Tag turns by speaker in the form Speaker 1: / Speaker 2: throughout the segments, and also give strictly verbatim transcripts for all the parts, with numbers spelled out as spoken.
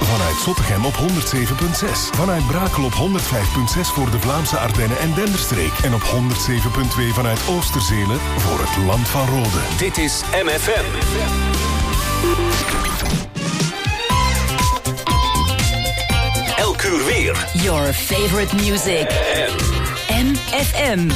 Speaker 1: Vanuit Zottegem op honderd zeven komma zes. Vanuit Brakel op honderd vijf komma zes voor de Vlaamse Ardennen en Denderstreek. En op honderd zeven komma twee vanuit Oosterzelen voor het Land van Rode.
Speaker 2: Dit is M F M. Elk uur weer.
Speaker 3: Your favorite music. M F M.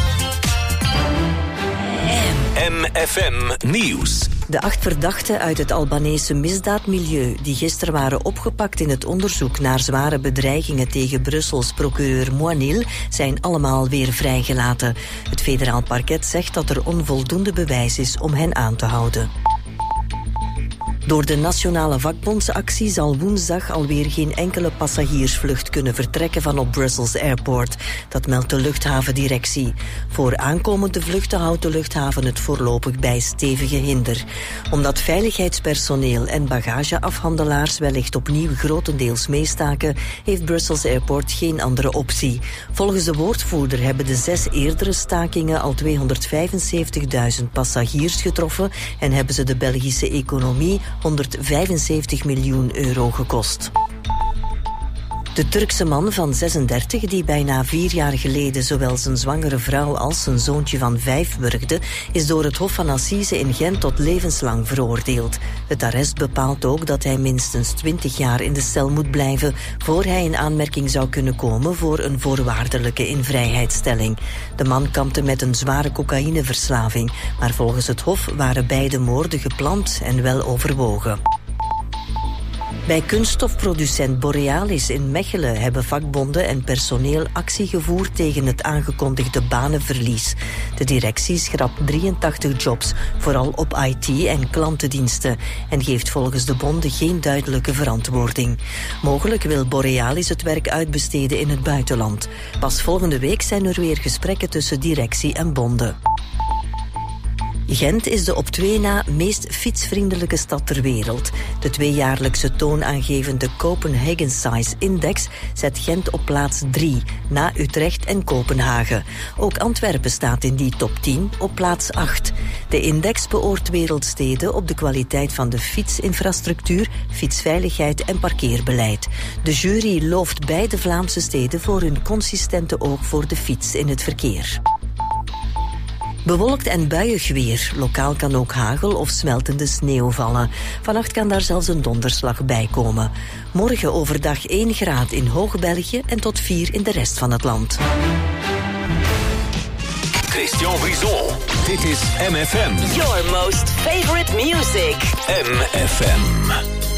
Speaker 2: M F M Nieuws.
Speaker 4: De acht verdachten uit het Albanese misdaadmilieu die gisteren waren opgepakt in het onderzoek naar zware bedreigingen tegen Brussels procureur Moinil zijn allemaal weer vrijgelaten. Het federaal parket zegt dat er onvoldoende bewijs is om hen aan te houden. Door de nationale vakbondsactie zal woensdag alweer geen enkele passagiersvlucht kunnen vertrekken van op Brussels Airport. Dat meldt de luchthavendirectie. Voor aankomende vluchten houdt de luchthaven het voorlopig bij stevige hinder. Omdat veiligheidspersoneel en bagageafhandelaars wellicht opnieuw grotendeels meestaken, heeft Brussels Airport geen andere optie. Volgens de woordvoerder hebben de zes eerdere stakingen al tweehonderdvijfenzeventigduizend passagiers getroffen en hebben ze de Belgische economie honderdvijfenzeventig miljoen euro gekost. De Turkse man van zesendertig, die bijna vier jaar geleden zowel zijn zwangere vrouw als zijn zoontje van vijf wurgde, is door het Hof van Assise in Gent tot levenslang veroordeeld. Het arrest bepaalt ook dat hij minstens twintig jaar in de cel moet blijven voor hij in aanmerking zou kunnen komen voor een voorwaardelijke invrijheidstelling. De man kampte met een zware cocaïneverslaving, maar volgens het Hof waren beide moorden gepland en wel overwogen. Bij kunststofproducent Borealis in Mechelen hebben vakbonden en personeel actie gevoerd tegen het aangekondigde banenverlies. De directie schrapt drieëntachtig jobs, vooral op I T en klantendiensten, en geeft volgens de bonden geen duidelijke verantwoording. Mogelijk wil Borealis het werk uitbesteden in het buitenland. Pas volgende week zijn er weer gesprekken tussen directie en bonden. Gent is de op twee na meest fietsvriendelijke stad ter wereld. De tweejaarlijkse toonaangevende Copenhagen Size Index zet Gent op plaats drie, na Utrecht en Kopenhagen. Ook Antwerpen staat in die top tien op plaats acht. De index beoordeelt wereldsteden op de kwaliteit van de fietsinfrastructuur, fietsveiligheid en parkeerbeleid. De jury looft beide Vlaamse steden voor hun consistente oog voor de fiets in het verkeer. Bewolkt en buiig weer. Lokaal kan ook hagel of smeltende sneeuw vallen. Vannacht kan daar zelfs een donderslag bij komen. Morgen overdag één graad in Hoog-België en tot vier in de rest van het land.
Speaker 2: Christian Brison. Dit is M F M.
Speaker 3: Your most favorite music.
Speaker 2: M F M.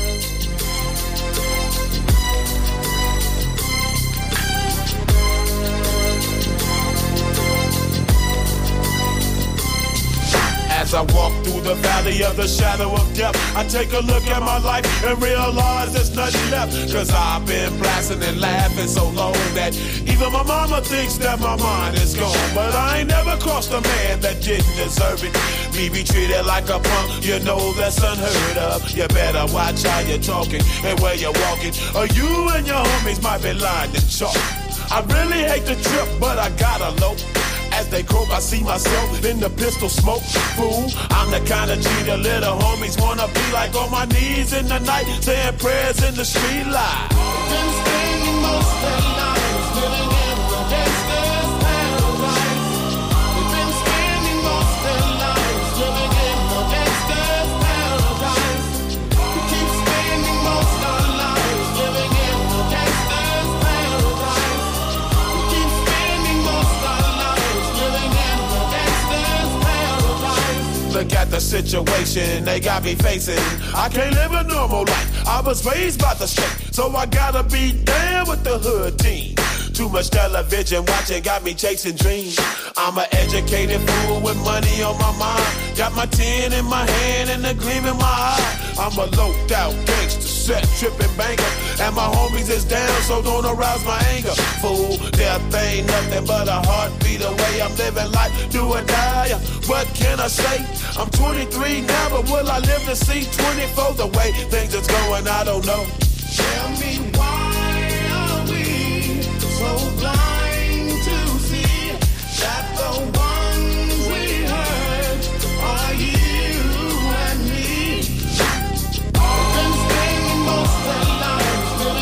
Speaker 5: As I walk through the valley of the shadow of death, I take a look at my life and realize there's nothing left. Cause I've been blasting and laughing so long that even my mama thinks that my mind is gone. But I ain't never crossed a man that didn't deserve it. Me be treated like a punk, you know that's unheard of. You better watch how you're talking and where you're walking, or you and your homies might be lined in chalk. I really hate the trip, but I gotta low. As they croak, I see myself in the pistol smoke. Fool, I'm the kind of G the little homies wanna be like, on my knees in the night, saying prayers in the street light. Been spending most of their lives living in the gangster's paradise. We've been spending most of their lives living in the gangster's paradise. We keep spending most of our lives living in the gangster's paradise. We keep spending most of our lives living in the gangster's paradise. Look at the situation they got me facing. I can't live a normal life. I was raised by the street, so I gotta be down with the hood team. Too much television watching got me chasing dreams. I'm an educated fool with money on my mind. Got my tin in my hand and a gleam in my eye. I'm a loped out gangster, set tripping banker, and my homies is down, so don't arouse my anger. Fool, death ain't nothing but a heartbeat away. I'm living life, do or die. What can I say? I'm twenty-three now, but will I live to see twenty-four? The way things is going, I don't know. Tell me why are we so blind to see that the ones we hurt are you and me? Been spending most of their lives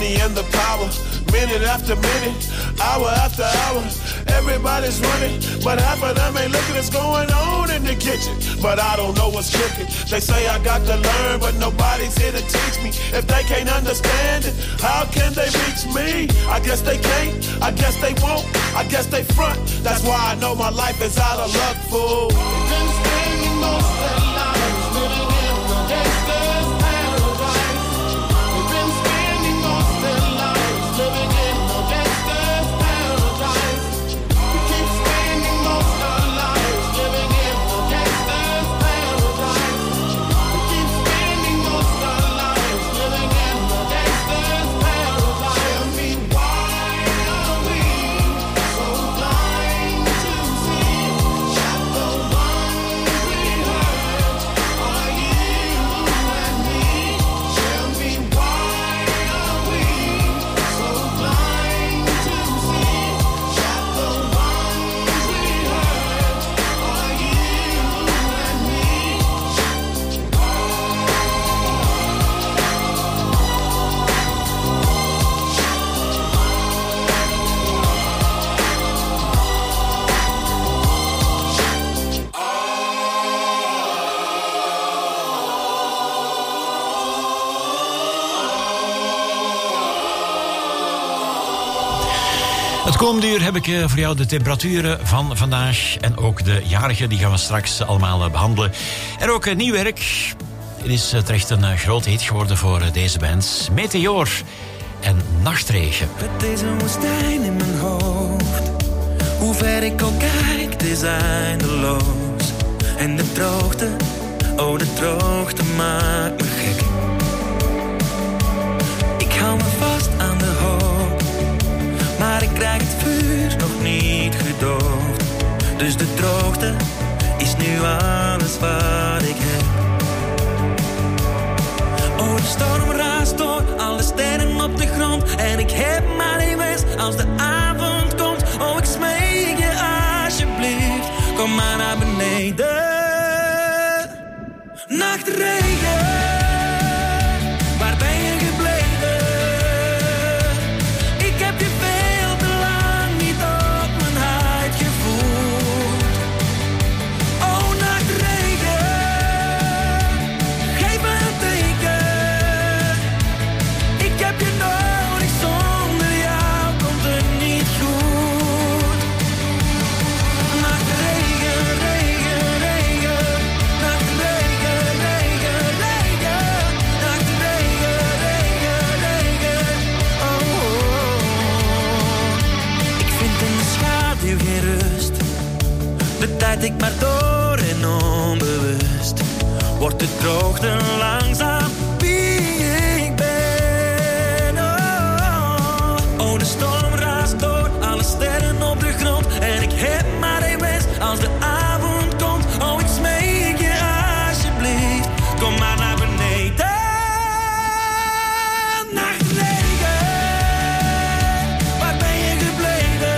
Speaker 5: money and the power. Minute after minute, hour after hour, everybody's running, but half of them ain't looking what's going on in the kitchen. But I don't know what's cooking. They say I got to learn, but nobody's here to teach me. If they can't understand it, how can they reach me? I guess they can't, I guess they won't, I guess they front. That's why I know my life is out of luck, fool. We've been spending most of their lives living in the gangster's paradise. We've been spending most of their lives living in the gangster's paradise. We keep spending most of our lives living in the gangster's paradise. We keep spending most of our lives living in the gangster's paradise. Tell me why are we so blind to see that the ones we hurt are you and me? Tell me why are we so blind to see that the ones we hurt are you and me?
Speaker 6: Het komende uur heb ik eh, voor jou de temperaturen van vandaag en ook de jarigen. Die gaan we straks allemaal eh, behandelen. En ook eh, nieuw werk. Het is eh, terecht een eh, grote hit geworden voor eh, deze band. Meteor en Nachtregen.
Speaker 7: Met deze woestijn in mijn hoofd, hoe ver ik ook kijk, het is eindeloos. En de droogte, oh de droogte maakt me gek. Ik hou me vast aan de hoop, maar ik krijg het vuur nog niet gedoofd. Dus de droogte is nu alles wat ik heb. Oh, de storm raast door, alle sterren op de grond. En ik heb maar één wens als de avond komt. Oh, ik smeek je alsjeblieft, kom maar naar beneden. Nachtregen, waar ben je gebleven? Ik heb je veel te lang niet op mijn huid gevoeld. Oh, nachtregen, geef me een teken. Ik heb je nodig, zonder jou komt het niet goed. Nachtregen, regen, regen. Nachtregen, regen, regen. Nachtregen, regen, regen. Oh, oh. Ik vind in de schaduw geen rust. De tijd ik maar door en onbewust wordt de droogte langzaam wie ik ben. Oh, oh, de storm raast door, alle sterren op de grond. En ik heb maar één wens als de avond komt. Oh, ik smeek je alsjeblieft, kom maar naar beneden. Nachtregen, waar ben je gebleven?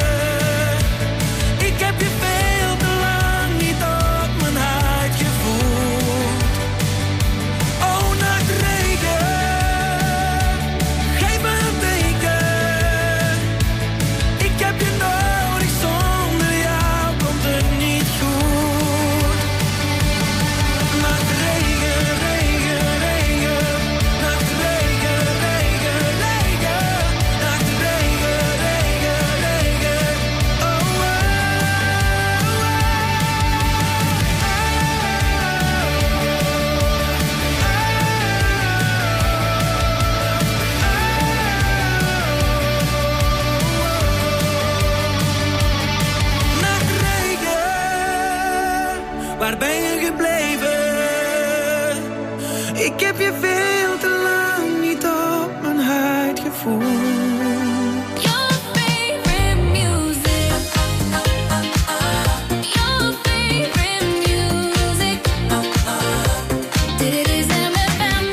Speaker 7: Ik heb je veel te lang niet op mijn huid gevoeld. Oh, nachtregen, geef me een teken. Ik heb je nodig, zonder jou komt het niet goed. Nachtregen, regen, regen. Nachtregen, regen, regen. Nachtregen, regen, regen. Oh, oh, oh. Nachtregen, waar ben je gebleven? Ik heb je veel te lang niet op mijn huid gevoeld.
Speaker 8: Your favorite music. Your favorite music. Dit is M F M.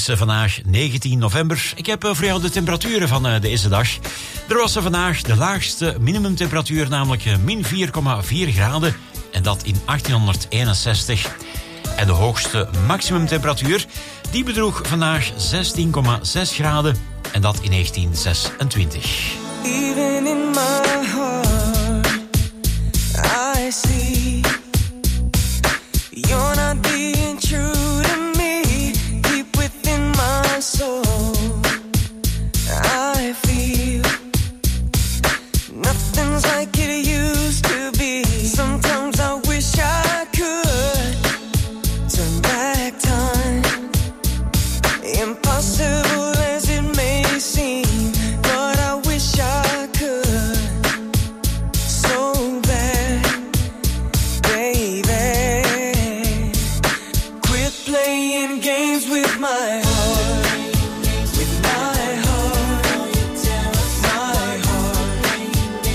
Speaker 6: is uh, vandaag negentien november. Ik heb uh, voor jou de temperaturen van uh, deze dag. Er was uh, vandaag de laagste minimumtemperatuur, namelijk uh, min vier komma vier graden. En dat in achttienhonderdeenenzestig. En de hoogste maximumtemperatuur, die bedroeg vandaag zestien komma zes graden. En dat in negentien zesentwintig.
Speaker 7: Even in my heart, I see you're not being true to me. Deep within my soul, I feel nothing's like it used to be. Sometimes I wish I could turn back time. Impossible as it may seem, but I wish I could so bad, baby. Quit playing games with my heart, with my heart, my heart.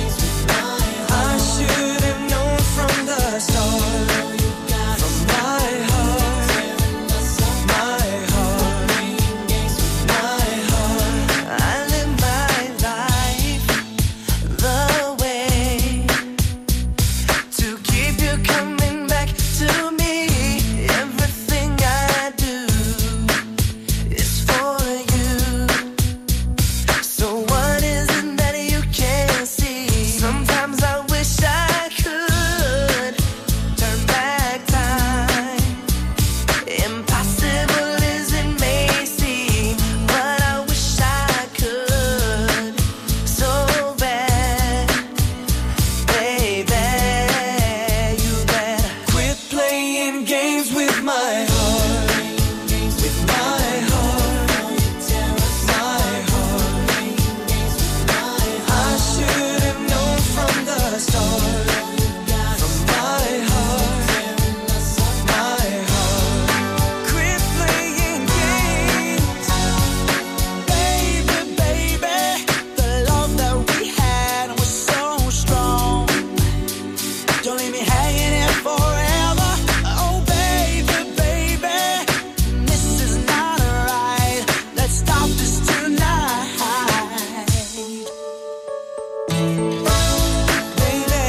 Speaker 7: I should have known from the start, from my heart, my heart, my heart. I live my life the way to keep you coming back to me. Everything I do is for you. So what is it that you can't see? Sometimes I wish I could turn back time. Impossible as it may seem, but I wish I could so bad, baby. You better quit playing games with my heart, with my heart, my heart. I should have known from the start, from my heart, my heart. Quit playing games, baby, baby. The love that we had was so strong. Don't leave me hanging here forever. Oh, baby, baby, this is not right. Let's stop this tonight, baby.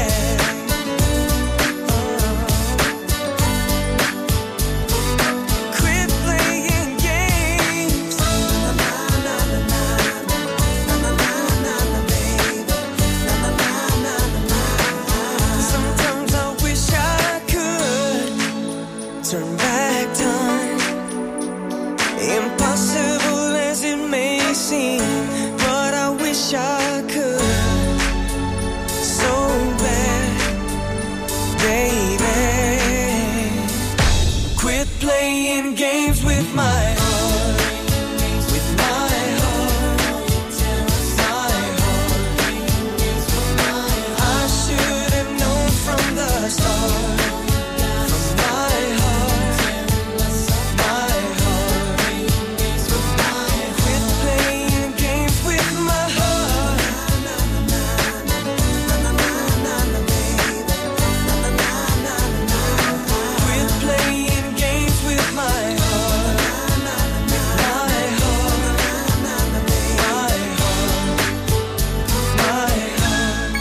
Speaker 7: Quit playing games. Na na na na na na na na na, baby. Na na na na na. Sometimes I wish I could turn back time. Impossible as it may seem, but I wish I could so bad, baby. Quit playing games with my heart, with my heart, my heart. I should have known from the start, from my heart, my heart. Quit playing games with my heart. Quit playing games with my heart, my heart, my heart.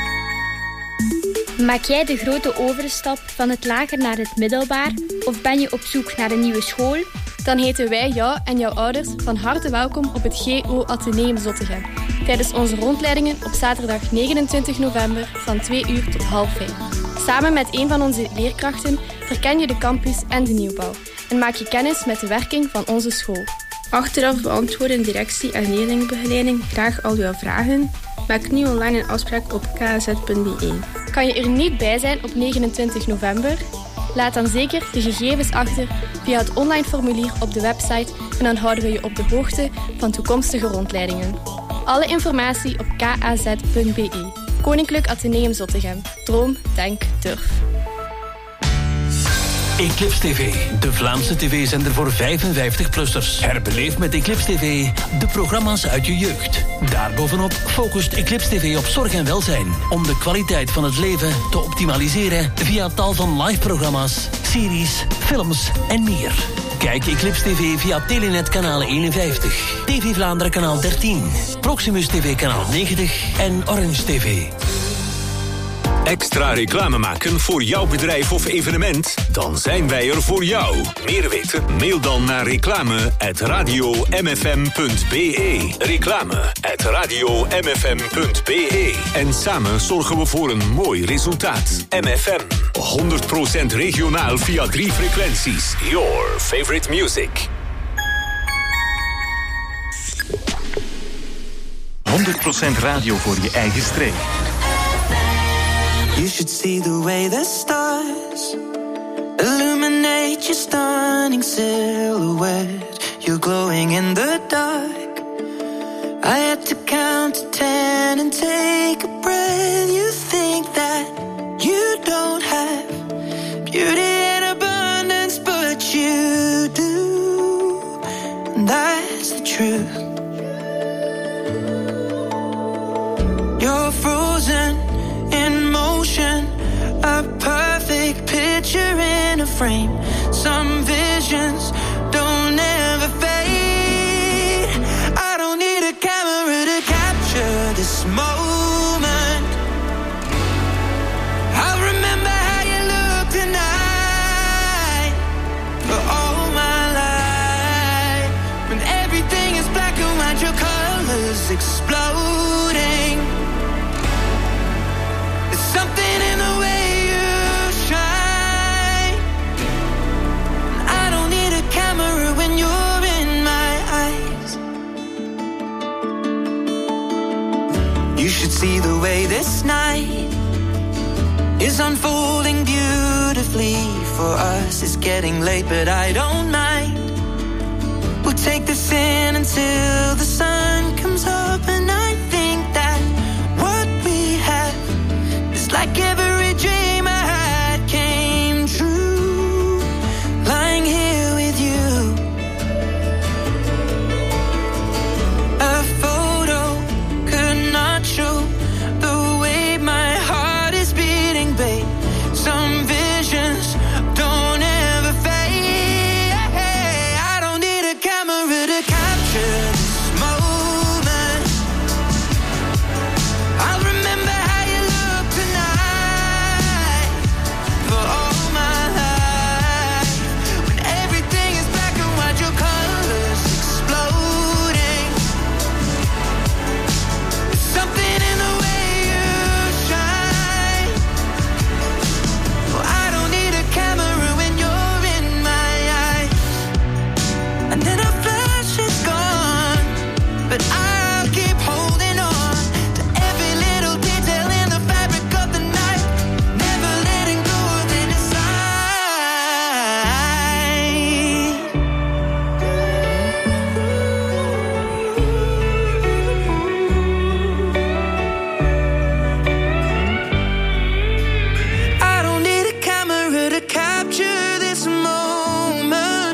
Speaker 9: Maak jij de grote overstap van het lager naar het middelbaar? Of ben je op zoek naar een nieuwe school?
Speaker 10: Dan heten wij jou en jouw ouders van harte welkom op het G O Atheneum Zottegem. Tijdens onze rondleidingen op zaterdag negenentwintig november van twee uur tot half vijf. Samen met een van onze leerkrachten verken je de campus en de nieuwbouw. En maak je kennis met de werking van onze school.
Speaker 11: Achteraf beantwoorden directie en leerlingenbegeleiding graag al uw vragen. Maak nu online een afspraak op k a z punt b e.
Speaker 10: Kan je er niet bij zijn op negenentwintig november? Laat dan zeker de gegevens achter via het online formulier op de website en dan houden we je op de hoogte van toekomstige rondleidingen. Alle informatie op k a z punt b e. Koninklijk Atheneum Zottegem. Droom, denk, durf.
Speaker 12: Eclipse T V, de Vlaamse tv-zender voor vijfenvijftig-plussers. Herbeleef met Eclipse T V de programma's uit je jeugd. Daarbovenop focust Eclipse T V op zorg en welzijn. Om de kwaliteit van het leven te optimaliseren via tal van live-programma's, series, films en meer. Kijk Eclipse T V via Telenet kanaal eenenvijftig, T V Vlaanderen kanaal dertien, Proximus T V kanaal negentig en Orange T V.
Speaker 2: Extra reclame maken voor jouw bedrijf of evenement? Dan zijn wij er voor jou. Meer weten? Mail dan naar reclame at radio m f m punt b e. Reclame at radio m f m punt b e. En samen zorgen we voor een mooi resultaat. M F M, honderd procent regionaal via drie frequenties. Your favorite music.
Speaker 13: honderd procent radio voor je eigen streek.
Speaker 7: You should see the way the stars illuminate your stunning silhouette. You're glowing in the dark. I had to count to ten and take a breath. You think that you don't have beauty in abundance, but you do. And that's the truth. You're frozen in motion, a perfect picture in a frame. Some visions don't ever fade. I don't need a camera to capture this moment. I'll remember how you look tonight for all my life. When everything is black and white, your colors exploding. Something in the way you shine. I don't need a camera when you're in my eyes. You should see the way this night is unfolding beautifully for us. It's getting late, but I don't mind. We'll take this in until the sun comes up, and I think that what we have, like every dream I had came true, lying here with you. A photo could not show the way my heart is beating, babe. Some visions don't ever fade. I don't need a camera to capture this moment. I'll remember how you look tonight for all my life. When everything is black and white, your colors exploding. There's something in the way you shine. Oh, I don't need a camera when you're in my eyes. And then a flash is gone, but I'll keep holding on to every little detail in the fabric of the night, never letting go of it inside. I don't need a camera to capture this moment.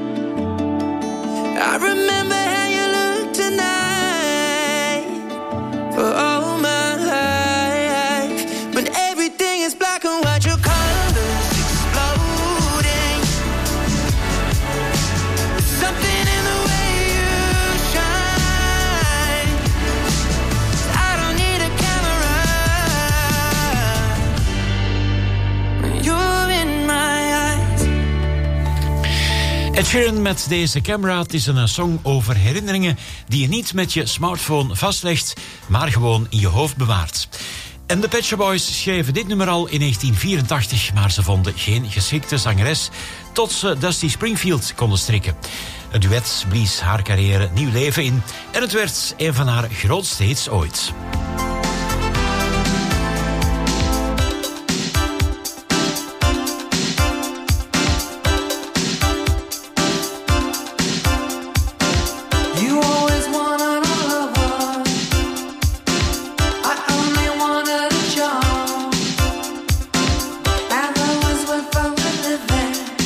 Speaker 7: I remember how you look tonight for all my life. When everything is black and white, your colors exploding. Something in the way you shine. I don't need a camera when you're in my eyes.
Speaker 6: Ed Sheeran met deze camera. Het is een song over herinneringen die je niet met je smartphone vastlegt, maar gewoon in je hoofd bewaart. En de Pet Shop Boys schreven dit nummer al in negentien vierentachtig, maar ze vonden geen geschikte zangeres tot ze Dusty Springfield konden strikken. Het duet blies haar carrière nieuw leven in en het werd een van haar grootste hits ooit.
Speaker 7: You always wanted a lover. I only wanted a job. And that was when fun was living.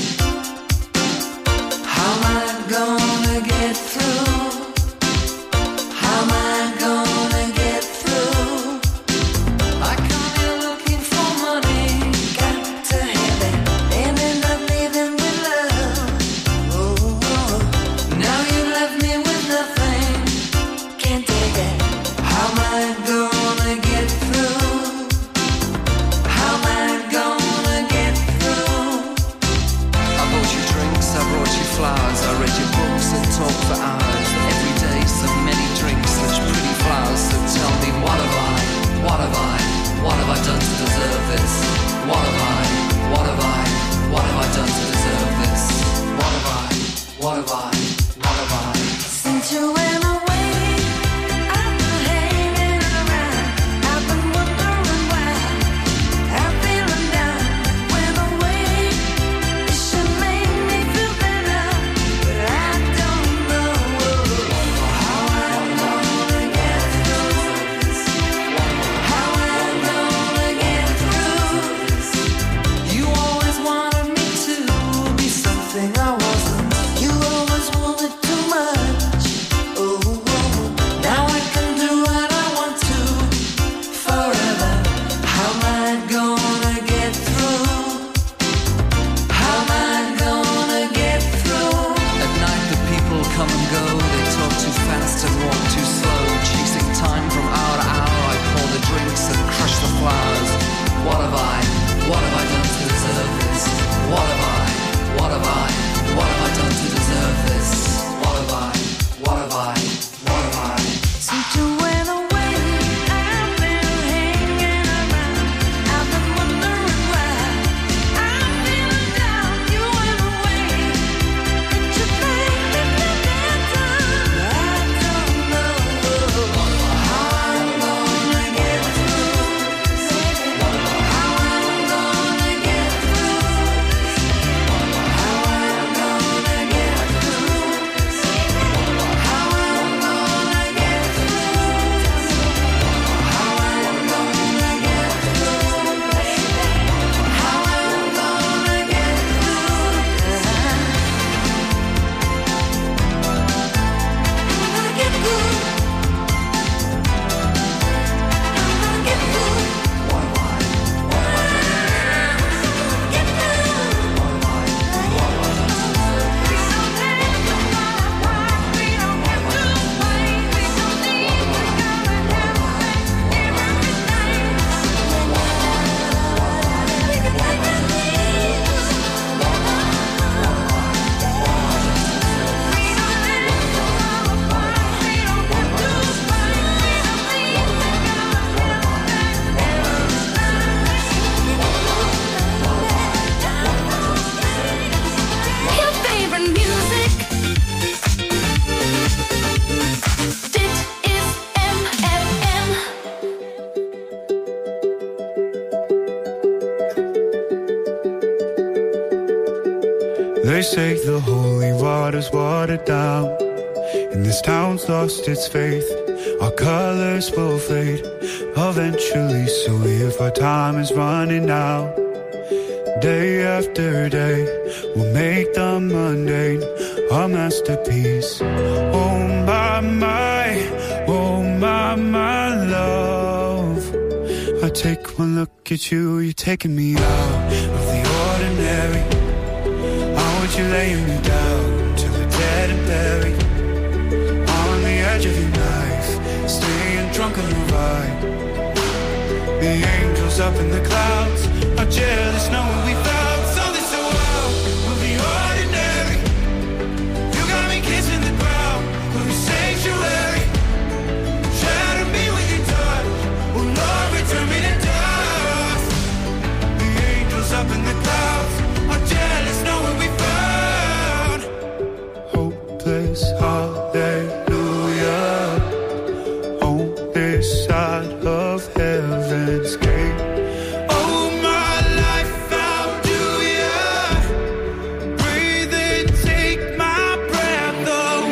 Speaker 14: They say the holy water's watered down, and this town's lost its faith. Our colors will fade eventually, so if our time is running out, day after day, we'll make the mundane our masterpiece. Oh my, my, oh my, my love. I take one look at you, you're taking me out of the ordinary. How would you lay me down till we're dead and buried? On the edge of your knife, staying drunk on your ride. The angels up in the clouds are jealous knowing we found something so wild. We'll be ordinary. You got me kissing the ground. We'll be sanctuary. Shatter me with your touch. Oh Lord, return me to dust. The angels up in the clouds are jealous knowing we found hopeless hallelujah on this side of heaven's gate. Oh my life, how do ya breathe and take my breath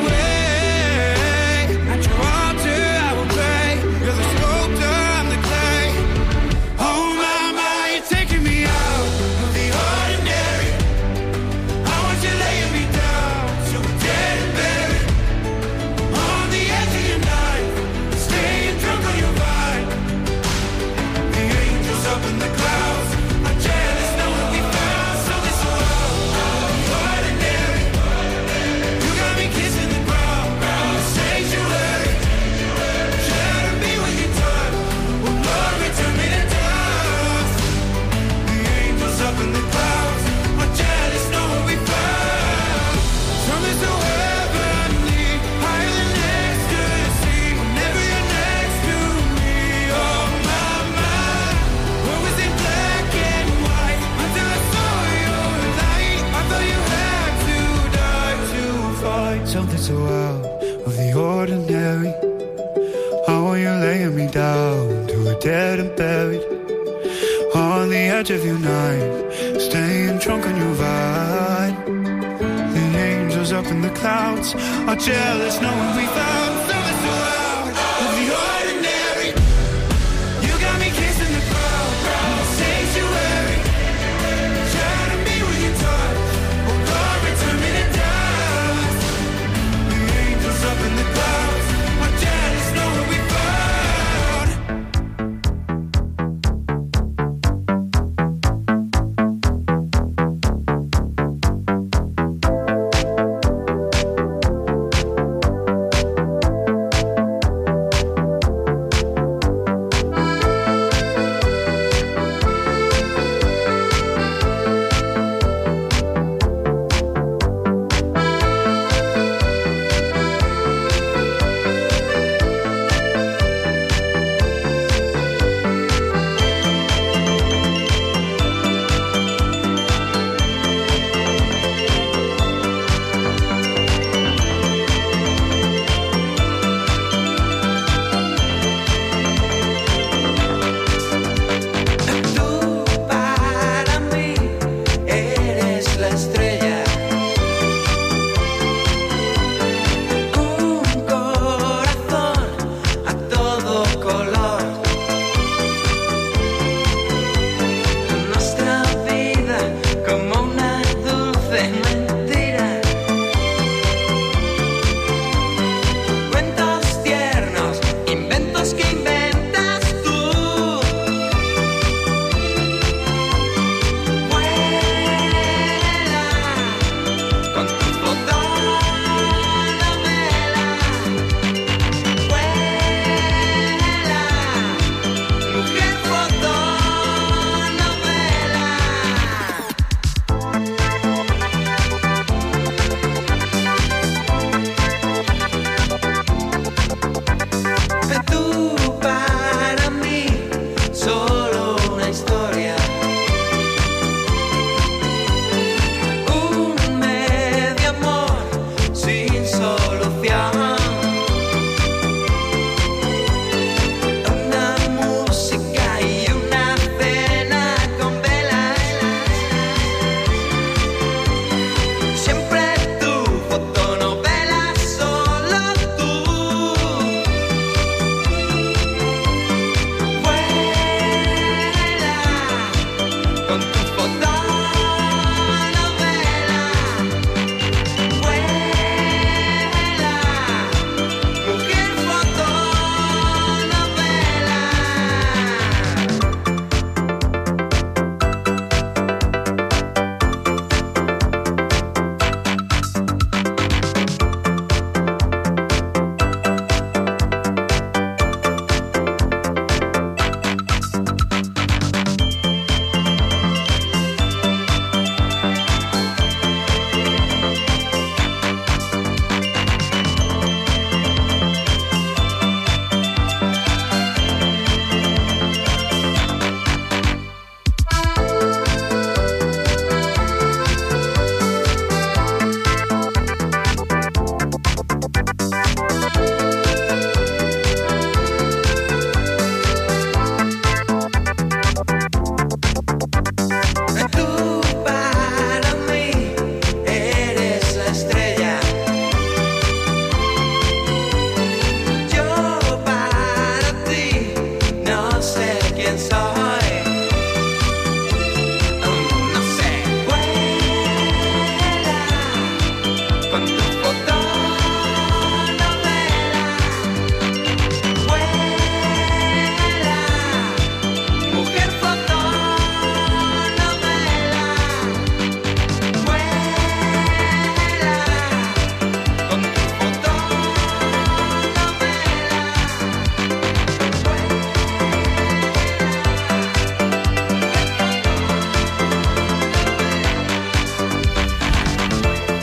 Speaker 14: away? At your altar I will pray. You're the sculptor, I'm the clay. Oh my, my, you're taking me out of the ordinary. I want you laying me down so we're dead and buried. On the edge of your knife, staying drunk on your vine. The angels up in the clouds are jealous knowing we found something so ordinary. You got me kissing the ground, sanctuary. Shatter me with your touch. Oh Lord, return me to dust. The angels up in the clouds are jealous knowing we found something so heavenly, higher than ecstasy. Whenever you're next to me, oh my, my. What was it black and white until I saw your light? I thought you had to die to fight something so out of the ordinary. How are you laying me down to a dead and buried? On the edge of your knife, staying drunk on your vine. The angels up in the clouds are jealous knowing we found something so out of the ordinary. You got me kissing the ground, sanctuary. Shatter me with your touch. Oh Lord, return me to dust. The angels up in the clouds are jealous knowing we found.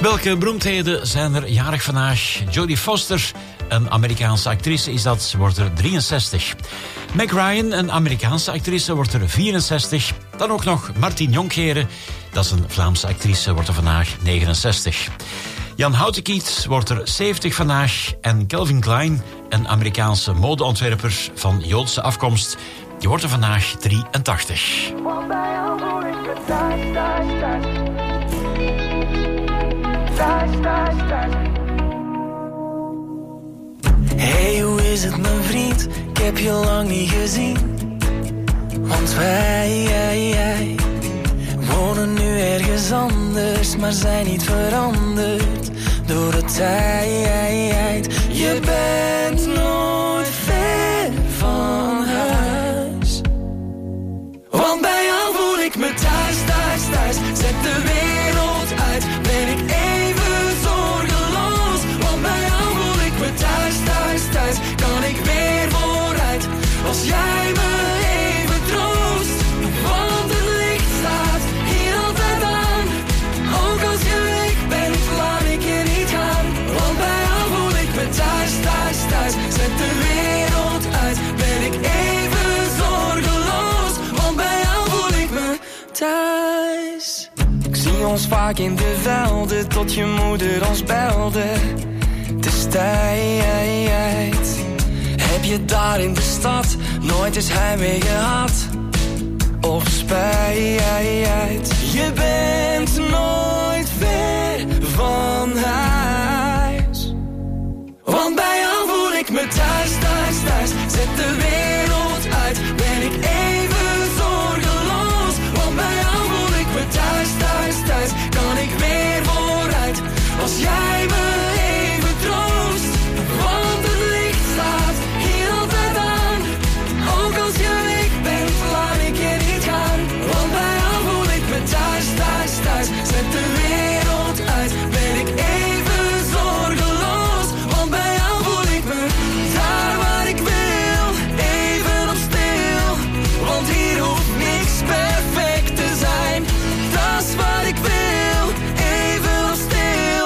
Speaker 6: Welke beroemdheden zijn er jarig vandaag? Jodie Foster, een Amerikaanse actrice, is dat, wordt er drieënzestig. Meg Ryan, een Amerikaanse actrice, wordt er vierenzestig. Dan ook nog Martien Jonckeren, dat is een Vlaamse actrice, wordt er vandaag negenenzestig. Jan Houtekiet wordt er zeventig vandaag. En Calvin Klein, een Amerikaanse modeontwerper van Joodse afkomst, die wordt er vandaag drieëntachtig.
Speaker 7: Hey, hoe is het mijn vriend? Ik heb je lang niet gezien. Want wij, jij, jij wonen nu ergens anders, maar zijn niet veranderd door de tijd. Je bent nooit ver van huis. Want bij jou voel ik me thuis, thuis, thuis. Zet de wereld uit, ben ik even zorgeloos. Want bij jou voel ik me thuis, thuis, thuis. Kan ik weer vooruit, als jij me even troost. Want het licht staat hier altijd aan. Ook als je weg bent, laat ik je niet gaan. Want bij jou voel ik me thuis, thuis, thuis. Zet de wereld uit, ben ik even zorgeloos. Want bij jou voel ik me thuis. Ik zie ons vaak in de velden, tot je moeder ons belde. Het is tijd. Heb je daar in de stad nooit eens heimwee gehad? Of spijt? Je bent nooit ver van huis. Want bij jou voel ik me thuis, thuis, thuis. Zet de wereld uit, ben ik even zorgeloos. Want bij jou voel ik me thuis, thuis, thuis. Kan ik weer vooruit, als jij me even troost. Want het licht staat hier altijd aan. Ook als je weg bent, laat ik je niet gaan. Want bij jou voel ik me thuis, thuis, thuis. Zet de wereld uit, ben ik even zorgeloos. Want bij jou voel ik me daar waar ik wil, even op stil. Want hier hoeft niks perfect te zijn. Dat is wat ik wil, even op stil.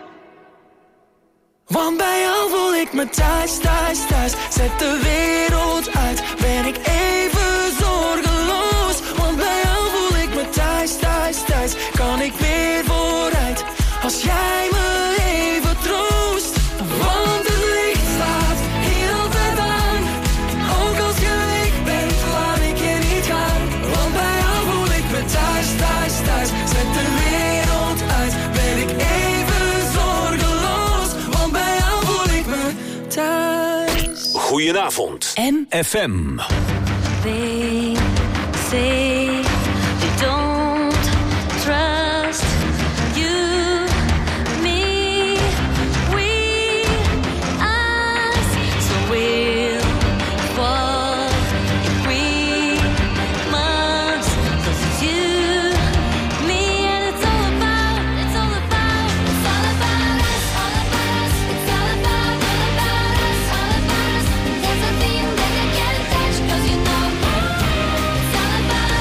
Speaker 7: Want bij jou voel ik me thuis, thuis, thuis. Zet de wereld uit, ben ik even zorgeloos. Want bij jou voel ik me thuis, thuis, thuis. Kan ik weer vooruit, als jij me even troost. Want het licht staat hier altijd aan. Ook als je weg bent, laat ik je niet gaan. Want bij jou voel ik me thuis, thuis, thuis. Zet de wereld uit, ben ik even zorgeloos. Want bij jou voel ik me thuis.
Speaker 2: Goedenavond.
Speaker 3: M.
Speaker 2: F M.
Speaker 8: They say they don't trust you, me, we, us. So we'll fall if we must. 'Cause it's you, me, and it's all about, it's all about, it's all about us, all about us. It's all about, all about us, all about us. There's a thing that I can't touch, 'cause you know it's all about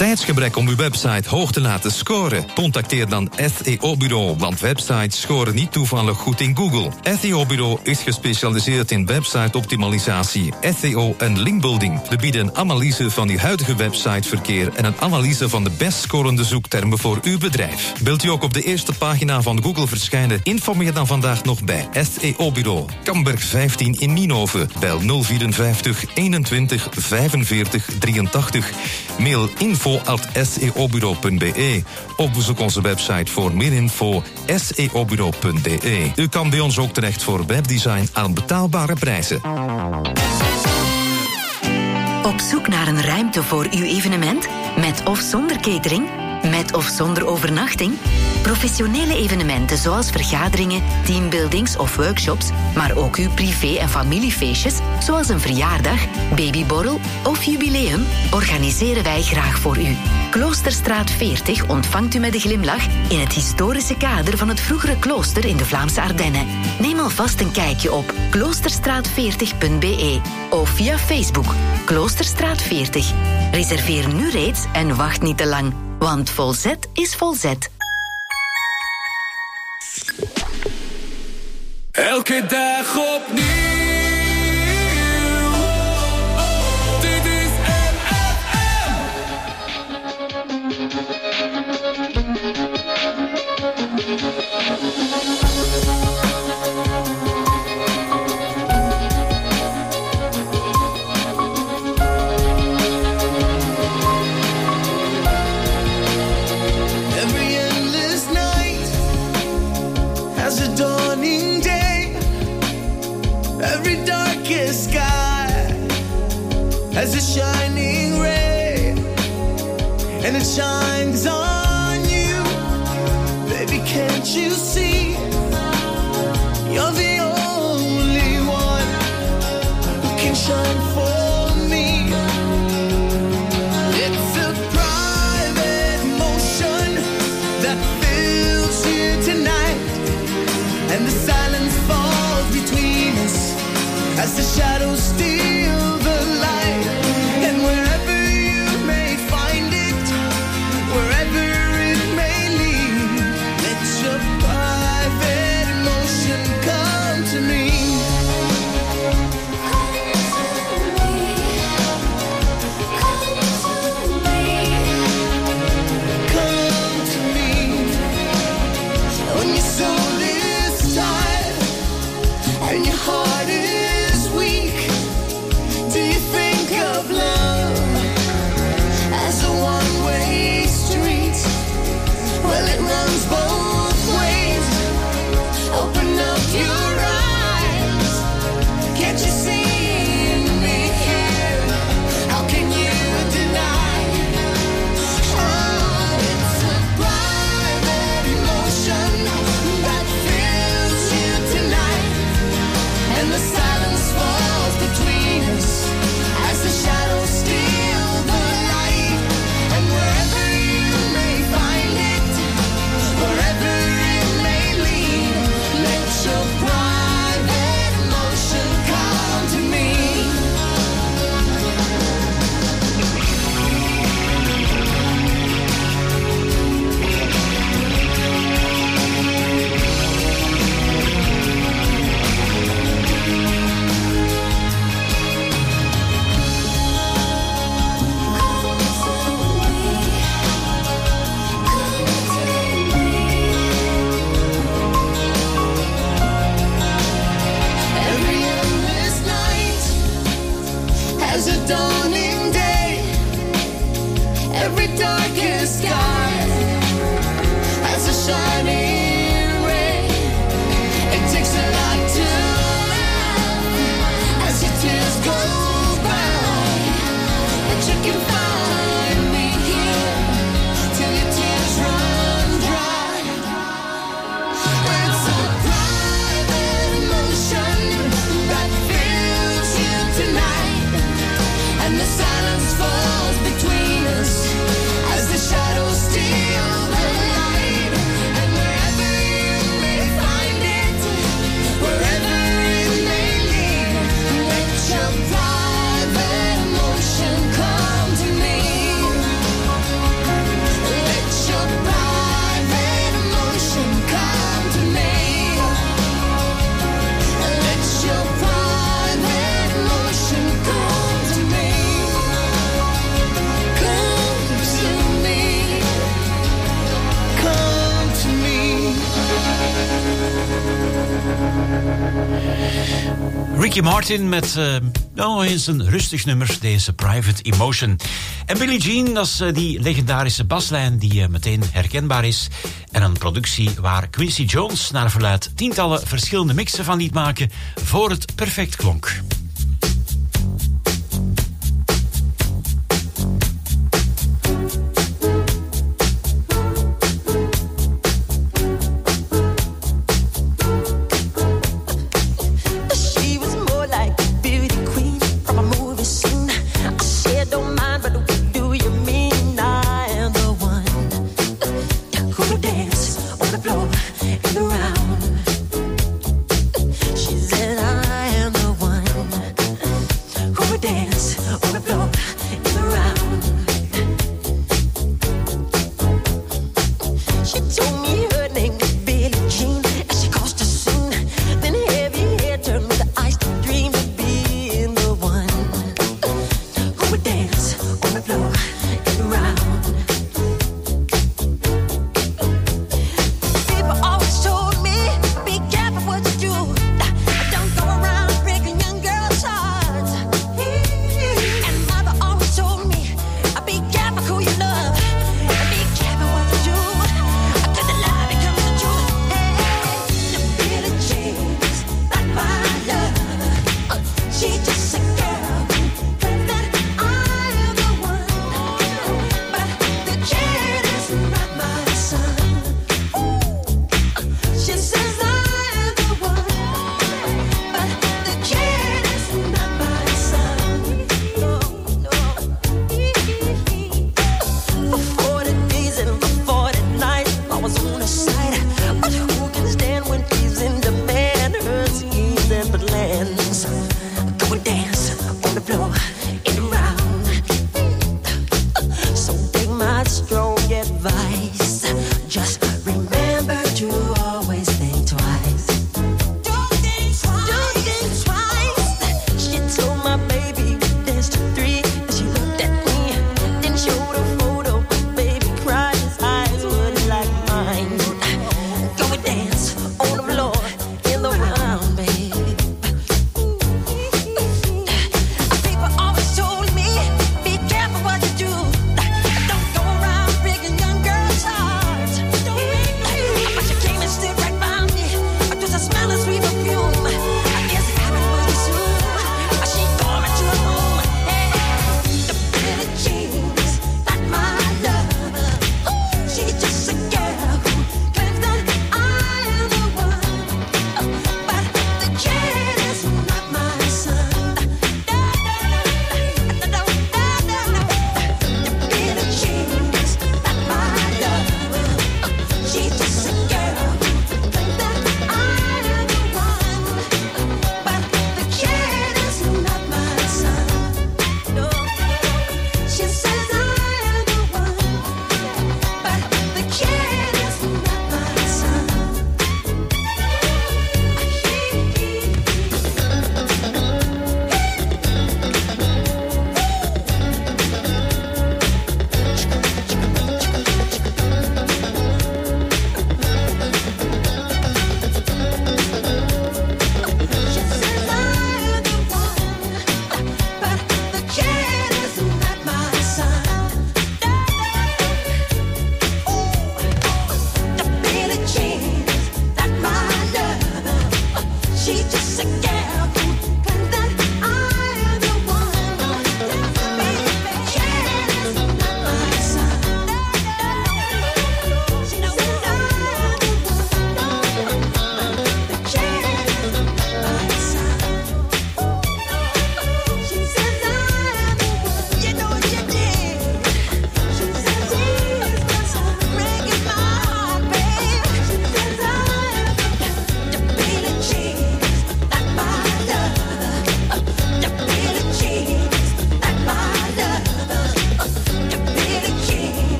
Speaker 15: tijdsgebrek om uw website hoog te laten scoren? Contacteer dan S E O-bureau, want websites scoren niet toevallig goed in Google. S E O-bureau is gespecialiseerd in website-optimalisatie, S E O en linkbuilding. We bieden een analyse van uw huidige websiteverkeer en een analyse van de best scorende zoektermen voor uw bedrijf. Wilt u ook op de eerste pagina van Google verschijnen? Informeer dan vandaag nog bij S E O-bureau. Kamberg vijftien in Nienhoven. Bel nul vierenvijftig eenentwintig vijfenveertig drieëntachtig. Mail info at s e o bureau punt b e. Of bezoek onze website voor meer info s e o bureau punt b e. U kan bij ons ook terecht voor webdesign aan betaalbare prijzen.
Speaker 3: Op zoek naar een ruimte voor uw evenement? Met of zonder catering? Met of zonder overnachting? Professionele evenementen zoals vergaderingen, teambuildings of workshops, maar ook uw privé- en familiefeestjes, zoals een verjaardag, babyborrel of jubileum, organiseren wij graag voor u. Kloosterstraat veertig ontvangt u met een glimlach in het historische kader van het vroegere klooster in de Vlaamse Ardennen. Neem alvast een kijkje op kloosterstraat veertig punt b e of via Facebook Kloosterstraat veertig. Reserveer nu reeds en wacht niet te lang, want Volzet is Volzet.
Speaker 7: Elke dag opnieuw. Dit is M F M.
Speaker 14: Every endless night has a dawning day. Every darkest sky has a shining ray, and it shines on you. Baby, can't you see? You're the only one who can shine for me. It's a private motion that fills you tonight, and the silence falls between us as the shadows steal the light. And wherever you may find it, wherever it may lead, let your private emotion come to me. Come to me. When your soul is tired and your heart is weak, do you think of love as a one-way street? Well, it runs both ways. Open up your eyes. Can't you see me here? How can you deny? Oh, it's a private emotion that fills you tonight, and the silence falls between us as the shadows steal the light. And wherever you may find it, wherever it may lead, let your private emotion come to me. Every endless night has a dawning day. Every darkest sky has a shining ray. It takes a lot to laugh as your tears go by, but you can find me here till your tears run dry. It's a private emotion that fills you tonight, and
Speaker 6: Ricky Martin met uh, nou eens een rustig nummer, deze Private Emotion. En Billie Jean, dat is uh, die legendarische baslijn die uh, meteen herkenbaar is. En een productie waar Quincy Jones naar verluidt tientallen verschillende mixen van liet maken voor het perfect klonk.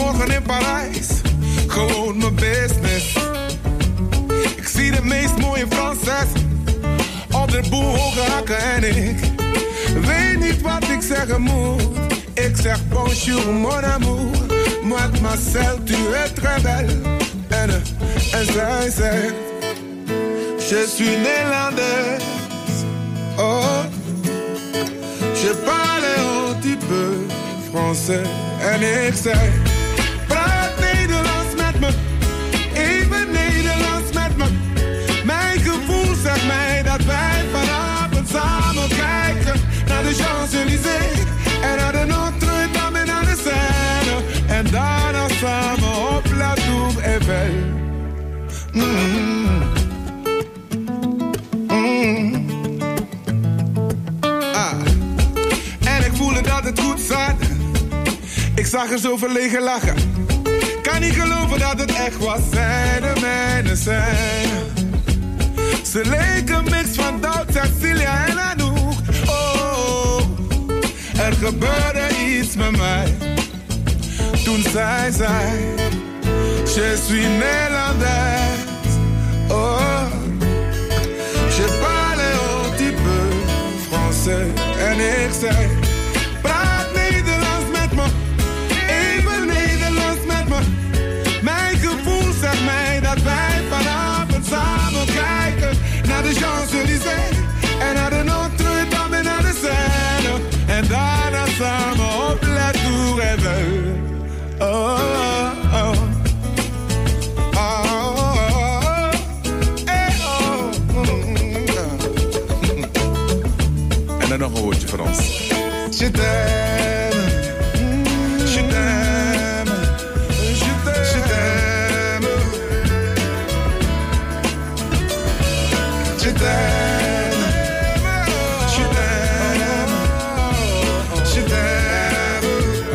Speaker 16: morgen in Parijs. Gewoon mijn business. Ik zie de meest mooie Franses op de boel hoge hakken en ik weet niet wat ik zeggen moet. Ik zeg bonjour mon amour, mademoiselle tu es très belle. En, en zij zegt, je suis Néerlandaise. Oh, je parle un petit peu français. En ik zeg, praat Nederlands met me, even Nederlands met me. Mijn gevoel zegt mij dat wij vanavond samen kijken naar de Champs-Élysées en naar de Notre-Dame en naar de Seine. En daarna samen op La Tour Eiffel. Mm. Mm. Ah. En ik voelde dat het goed zat. Ik zag er zo verlegen lachen. Kan niet geloven dat het echt was. Zij de mijne zijn. Ze leken een mix van Doubt, Cecilia en Anouk. Oh, er gebeurde iets met mij. Toen zij zei, je suis Néerlandaise. Oh, je parle un petit peu français. En ik zei, praat Nederlands met me, even Nederlands met me. Mijn gevoel zegt mij dat wij vanavond samen kijken naar de Champs-Élysées en naar de Notre-Dame en naar de Seine. En daarna samen op La Tour Eiffel. Oh, oh, oh. Oh, oh, oh. Hey, oh, mm, yeah. En dan nog een woordje voor ons. Je t'aime, je t'aime, je t'aime, je t'aime, je t'aime, je t'aime.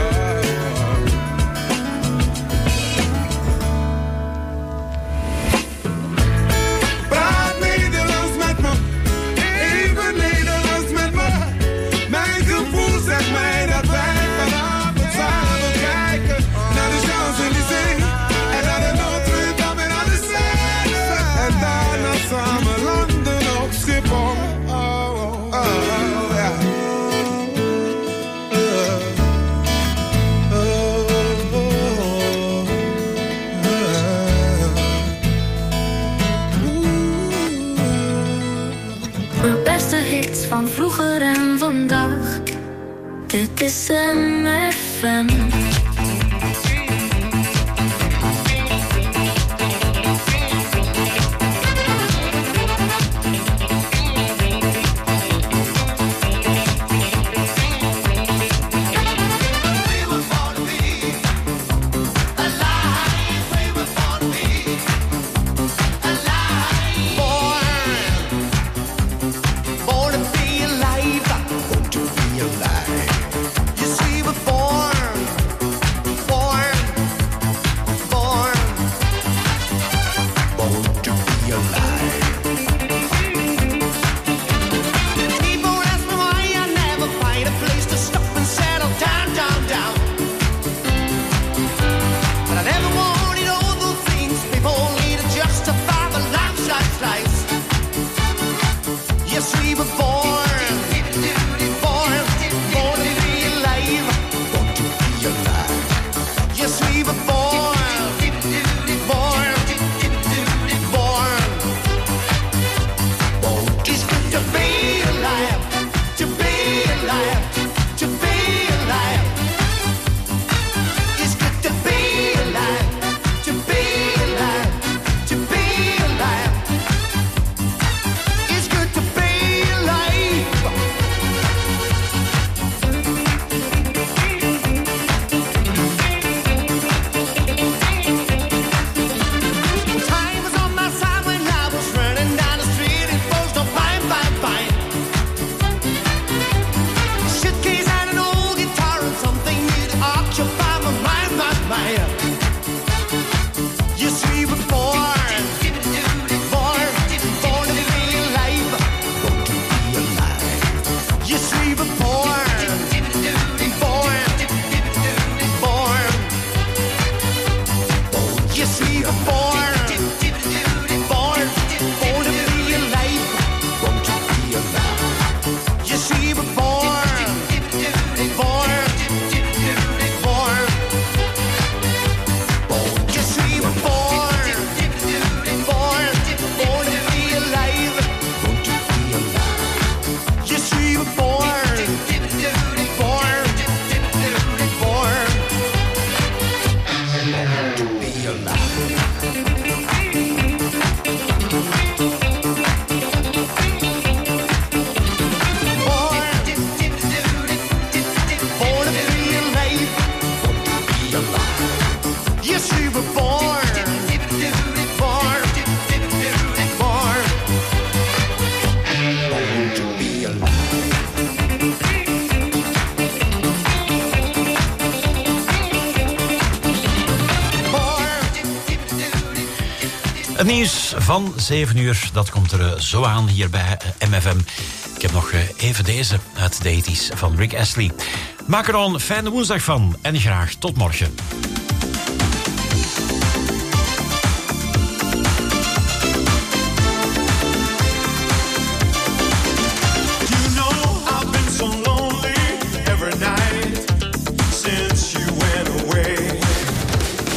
Speaker 16: Praat Nederlands met me, even Nederlands met me. Mijn gevoel zegt mij dat wij vanavond samen kijken naar de Champs-Élysées en naar de Notre-Dame en naar de Seine. En daarna samen landen op Schiphol. Oh, oh, oh, oh, ja.
Speaker 8: De beste hits van vroeger en vandaag. Dit is M F M.
Speaker 14: Born to be alive, born to be alive. You see, we're born, born, born, born to be alive. People ask me why I never find a place to stop and settle down, down, down. But I never wanted all those things people need to justify the life, life, life. Yes, we were born, born, born to be alive, born to be alive. Yes, we were born, born, born, born. It's good to be alive, to be alive, to be alive. It's good to be alive, to be alive, to be alive. It's good to be alive. Time was on my side when I was running down the street. It was no fine, fine, fine. A suitcase and an old guitar and something new to occupy my mind, my mind. Yes, we were born, born, born to be alive, born to be alive. Yes, we were born, born, born, born.
Speaker 6: Het nieuws van zeven uur, dat komt er uh, zo aan hier bij uh, M F M. Ik heb nog uh, even deze uit de eighties van Rick Astley. Maak er dan een fijne woensdag van en graag tot morgen.